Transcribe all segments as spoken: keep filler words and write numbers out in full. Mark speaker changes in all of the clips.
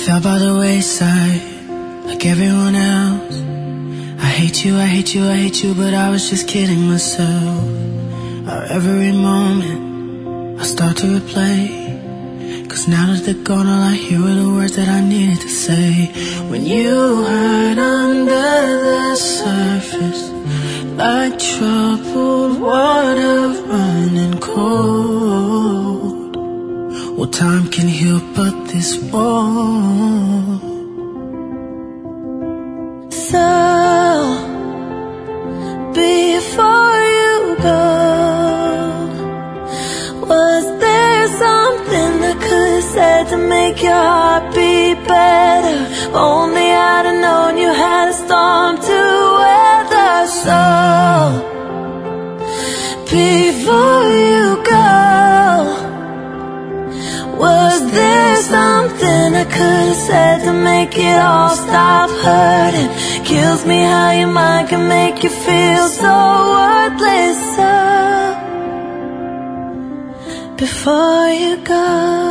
Speaker 1: fell by the wayside like everyone else. I hate you, I hate you, I hate you, but I was just kidding myself. Our every moment I start to replay, 'cause now that they're gone, all I hear are the words that I needed to say. When you hide under the surface, like troubled water running cold. Well, time can heal, but this won't. So, before you go, was there something I could have said to make your heart beat better? Only I'd have known you had a storm to weather. So, before you go, was there something I could have said to make it all stop hurting? Kills me how your mind can make you feel so worthless. So, before you go,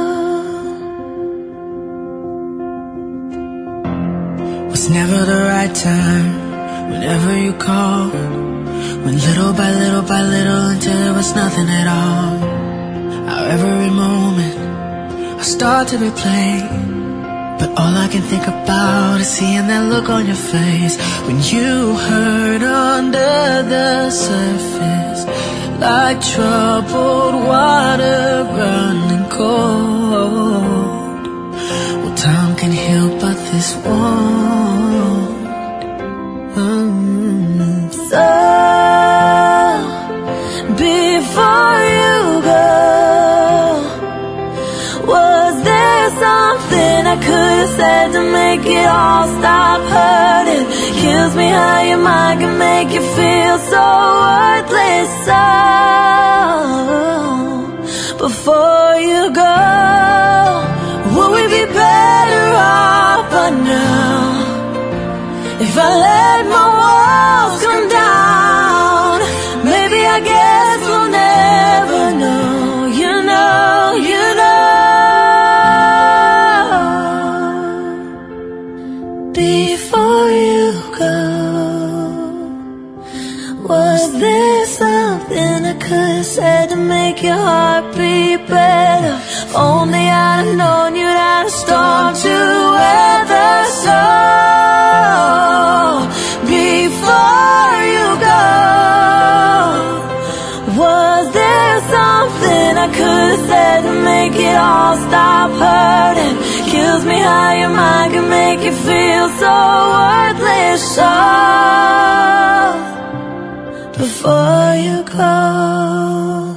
Speaker 1: was never the right time, whenever you called. Went little by little by little until there was nothing at all. How every moment I start to replay, but all I can think about is seeing that look on your face when you hurt under the surface, like troubled water running cold. Well, time can heal, but this won't. Mm-hmm. So, before you go, was there something I could have said to make it all stop hurting? Kills me how your mind can make you feel so worthless. So, before you go, would we be better off by now if I let my walls come down? Maybe I guess we'll never know. You know, you know. Before you go, was there something I could have said to make your heart beat better? If only I'd have known you'd had a storm to weather. So, before you go, was there something I could have said to make it all stop hurting? Kills me how your mind can make you feel so worthless. So, before you go.